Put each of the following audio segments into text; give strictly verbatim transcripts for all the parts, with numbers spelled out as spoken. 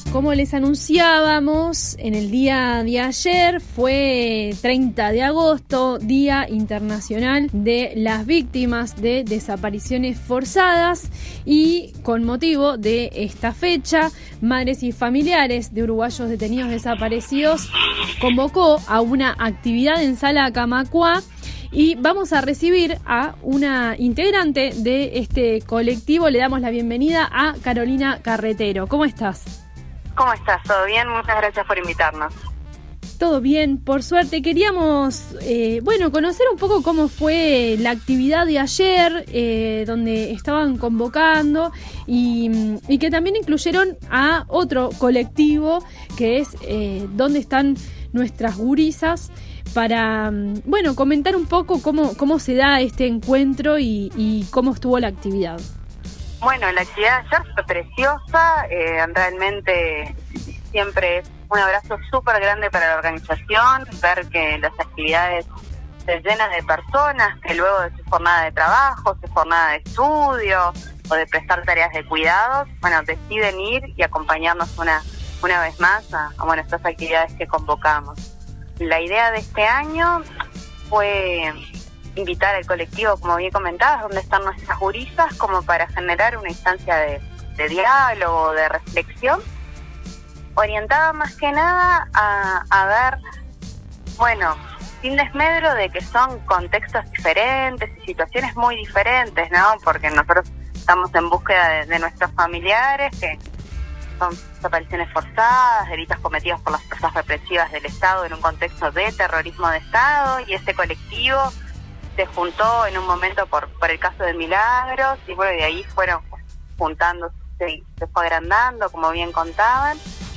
Como les anunciábamos en el día de ayer, fue treinta de agosto, Día Internacional de las Víctimas de Desapariciones Forzadas, y con motivo de esta fecha, Madres y Familiares de Uruguayos Detenidos Desaparecidos convocó a una actividad en Sala Camacuá, y vamos a recibir a una integrante de este colectivo. Le damos la bienvenida a Carolina Carretero. ¿Cómo estás? ¿Cómo estás? ¿Todo bien? Muchas gracias por invitarnos. Todo bien, por suerte. Queríamos, eh, bueno, conocer un poco cómo fue la actividad de ayer, eh, donde estaban convocando y, y que también incluyeron a otro colectivo que es eh, Dónde están nuestras gurisas, para, bueno, comentar un poco cómo, cómo se da este encuentro y, y cómo estuvo la actividad. Bueno, la actividad de ayer fue preciosa, eh, realmente siempre es un abrazo súper grande para la organización, ver que las actividades se llenan de personas que luego de su jornada de trabajo, su jornada de estudio o de prestar tareas de cuidados, bueno, deciden ir y acompañarnos una, una vez más a, a bueno, estas actividades que convocamos. La idea de este año fue invitar al colectivo, como bien comentabas, donde están nuestras gurisas, como para generar una instancia de, de diálogo, de reflexión, orientada más que nada a, a ver, bueno, sin desmedro de que son contextos diferentes y situaciones muy diferentes, ¿no? Porque nosotros estamos en búsqueda de, de nuestros familiares, que son desapariciones forzadas, delitos cometidos por las fuerzas represivas del Estado en un contexto de terrorismo de Estado, y este colectivo se juntó en un momento por por el caso de Milagros, y bueno, de ahí fueron juntándose, se, se fue agrandando, como bien contaban,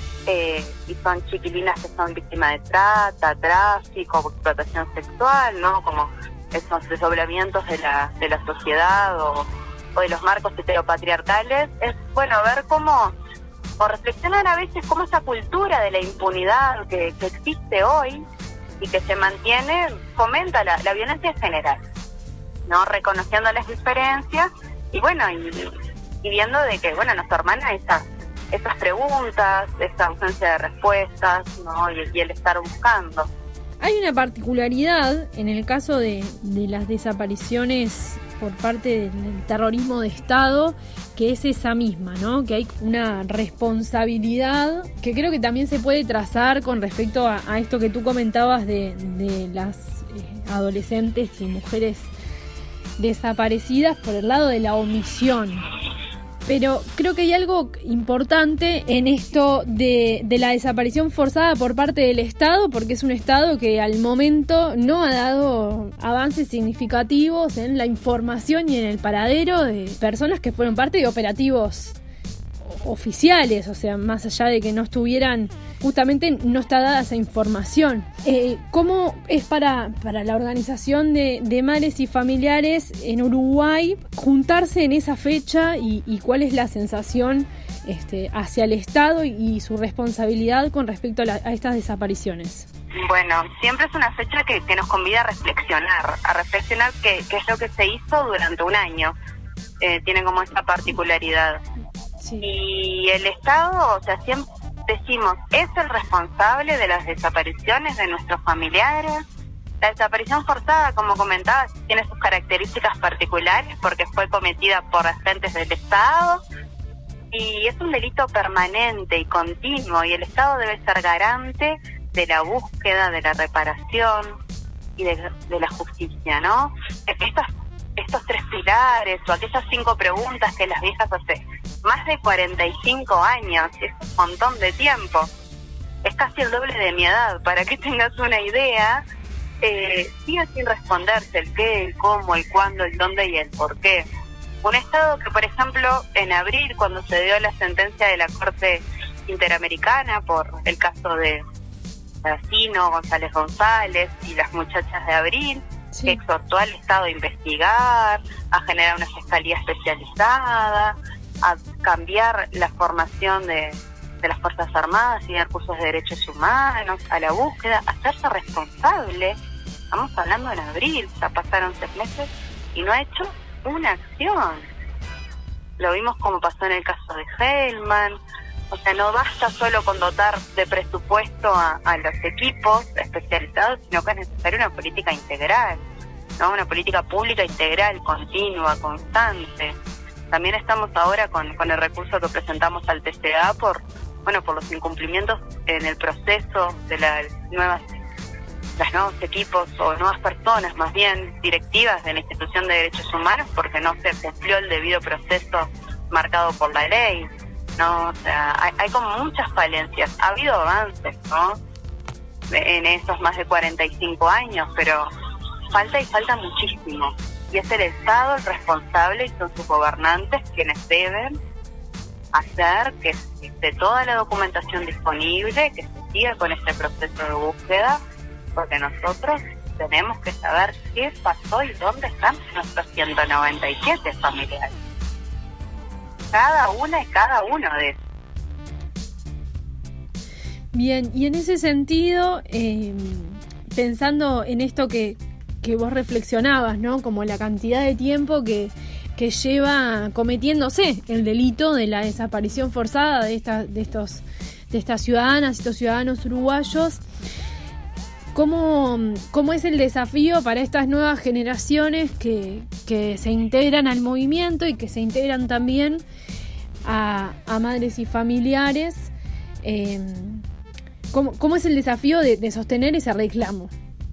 eh, y son chiquilinas que son víctimas de trata, tráfico, explotación sexual, ¿no? Como esos desdoblamientos de la de la sociedad o, o de los marcos heteropatriarcales. Es bueno ver cómo, o reflexionar a veces cómo esa cultura de la impunidad que, que existe hoy y que se mantiene, fomenta la, la violencia en general, ¿no? Reconociendo las diferencias y bueno, y, y viendo de que, bueno, nos hermana esas, esas preguntas, esa ausencia de respuestas, ¿no? Y, y el estar buscando. Hay una particularidad en el caso de, de las desapariciones por parte del terrorismo de Estado, que es esa misma, ¿no? Que hay una responsabilidad que creo que también se puede trazar con respecto a, a esto que tú comentabas de, de las eh, adolescentes y mujeres desaparecidas por el lado de la omisión. Pero creo que hay algo importante en esto de, de la desaparición forzada por parte del Estado, porque es un Estado que al momento no ha dado avances significativos en la información y en el paradero de personas que fueron parte de operativos oficiales, o sea, más allá de que no estuvieran, justamente no está dada esa información. Eh, ¿Cómo es para, para la organización de, de madres y familiares en Uruguay juntarse en esa fecha y, y cuál es la sensación este, hacia el Estado y, y su responsabilidad con respecto a, la, a estas desapariciones? Bueno, siempre es una fecha que, que nos convida a reflexionar, a reflexionar qué, qué es lo que se hizo durante un año. Eh, tiene como esa particularidad. Sí. Y el Estado, o sea, siempre decimos, es el responsable de las desapariciones de nuestros familiares. La desaparición forzada, como comentabas, tiene sus características particulares porque fue cometida por agentes del Estado y es un delito permanente y continuo, y el Estado debe ser garante de la búsqueda, de la reparación y de, de la justicia, ¿no? Estas estos tres pilares o aquellas cinco preguntas que las viejas hace más de cuarenta y cinco años, es un montón de tiempo, es casi el doble de mi edad, para que tengas una idea, eh, sigue sin responderse el qué, el cómo, el cuándo, el dónde y el por qué. Un Estado que, por ejemplo, en abril, cuando se dio la sentencia de la Corte Interamericana por el caso de Racino, González González y las muchachas de Abril, sí, que exhortó al Estado a investigar, a generar una fiscalía especializada, a cambiar la formación de, de las Fuerzas Armadas y dar cursos de derechos humanos, a la búsqueda, a hacerse responsable. Estamos hablando en abril, ya pasaron seis meses y no ha hecho una acción. Lo vimos como pasó en el caso de Hellman, O sea, no basta solo con dotar de presupuesto a, a los equipos especializados, sino que es necesaria una política integral, ¿no? Una política pública integral, continua, constante. También estamos ahora con, con el recurso que presentamos al T C A por, bueno, por los incumplimientos en el proceso de las nuevas, los nuevos equipos o nuevas personas, más bien directivas de la Institución de Derechos Humanos, porque no se cumplió el debido proceso marcado por la ley, ¿no? O sea, hay, hay como muchas falencias. Ha habido avances, ¿no?, en esos más de cuarenta y cinco años, pero falta y falta muchísimo. Y es el Estado el responsable y son sus gobernantes quienes deben hacer que esté toda la documentación disponible, que se siga con este proceso de búsqueda, porque nosotros tenemos que saber qué pasó y dónde están nuestros ciento noventa y siete familiares. Cada una y cada uno de ellos. Bien, y en ese sentido, eh, pensando en esto que, que vos reflexionabas, ¿no? Como la cantidad de tiempo que, que lleva cometiéndose el delito de la desaparición forzada de, esta, de, estos, de estas ciudadanas, estos ciudadanos uruguayos. ¿Cómo, ¿Cómo es el desafío para estas nuevas generaciones que, que se integran al movimiento y que se integran también a, a madres y familiares? Eh, ¿cómo, ¿Cómo es el desafío de, de sostener ese reclamo?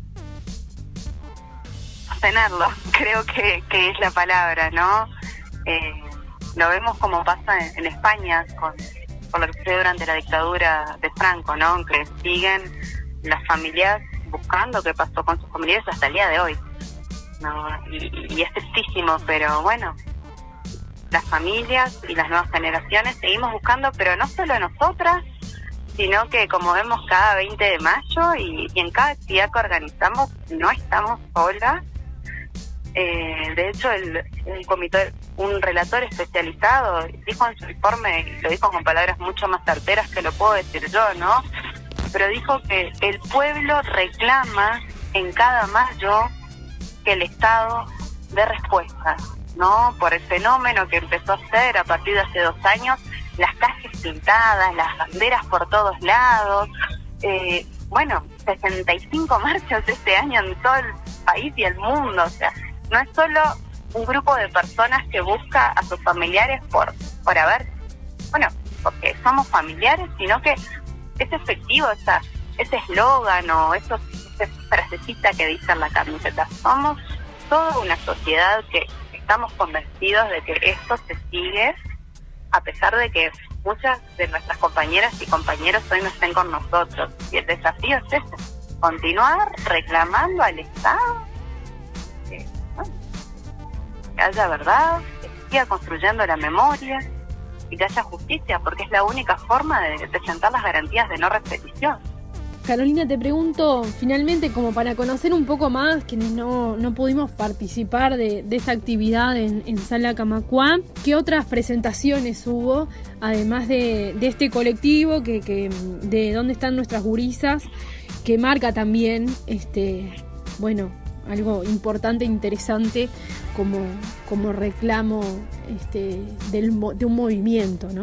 Sostenerlo, creo que, que es la palabra, ¿no? Eh, lo vemos como pasa en, en España con, con lo que sucedió durante la dictadura de Franco, ¿no? Que siguen las familias buscando qué pasó con sus familiares hasta el día de hoy, ¿no? Y, y es tristísimo, pero bueno, las familias y las nuevas generaciones seguimos buscando, pero no solo nosotras, sino que como vemos cada veinte de mayo y, y en cada actividad que organizamos, no estamos solas. Eh, de hecho, el, el comité, un relator especializado dijo en su informe, y lo dijo con palabras mucho más certeras que lo puedo decir yo, ¿no? Pero dijo que el pueblo reclama en cada mayo que el Estado dé respuestas, ¿no? Por el fenómeno que empezó a ser a partir de hace dos años, las calles pintadas, las banderas por todos lados, eh, bueno, sesenta y cinco marchas este año en todo el país y el mundo. O sea, no es solo un grupo de personas que busca a sus familiares por, por haber, bueno, porque somos familiares, sino que es efectivo esa, ese eslogan o eso, esa frasecita que dice en la camiseta. Somos toda una sociedad que estamos convencidos de que esto se sigue, a pesar de que muchas de nuestras compañeras y compañeros hoy no estén con nosotros. Y el desafío es ese, continuar reclamando al Estado que, bueno, que haya verdad, que siga construyendo la memoria y que haya justicia, porque es la única forma de presentar las garantías de no repetición. Carolina, te pregunto finalmente, como para conocer un poco más, quienes no, no pudimos participar de, de esta actividad en, en Sala Camacuá, ¿qué otras presentaciones hubo, además de, de este colectivo, que, que de dónde están nuestras gurisas, que marca también, este, bueno, algo importante e interesante como, como reclamo este, del, de un movimiento, ¿no?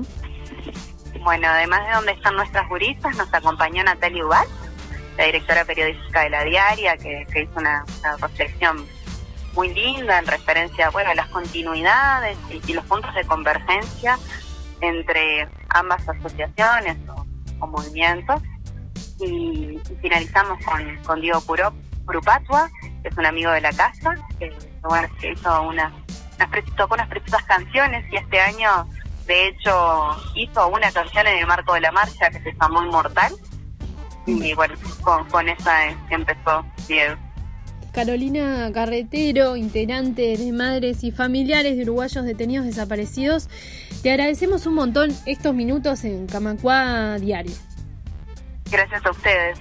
Bueno, además de dónde están nuestras gurisas, nos acompañó Natalia Ubal, la directora periodística de La Diaria, que, que hizo una, una reflexión muy linda en referencia, bueno, a las continuidades y, y los puntos de convergencia entre ambas asociaciones o, o movimientos. Y, y finalizamos con, con Diego Puro, Purupatua, que es un amigo de la casa, que, bueno, que hizo una, unas, tocó unas preciosas canciones y este año, de hecho, hizo una canción en el marco de la marcha que se llamó Inmortal. Y bueno, con, con esa empezó Diego. Carolina Carretero, integrante de Madres y Familiares de Uruguayos Detenidos Desaparecidos, te agradecemos un montón estos minutos en Camacuá Diario. Gracias a ustedes.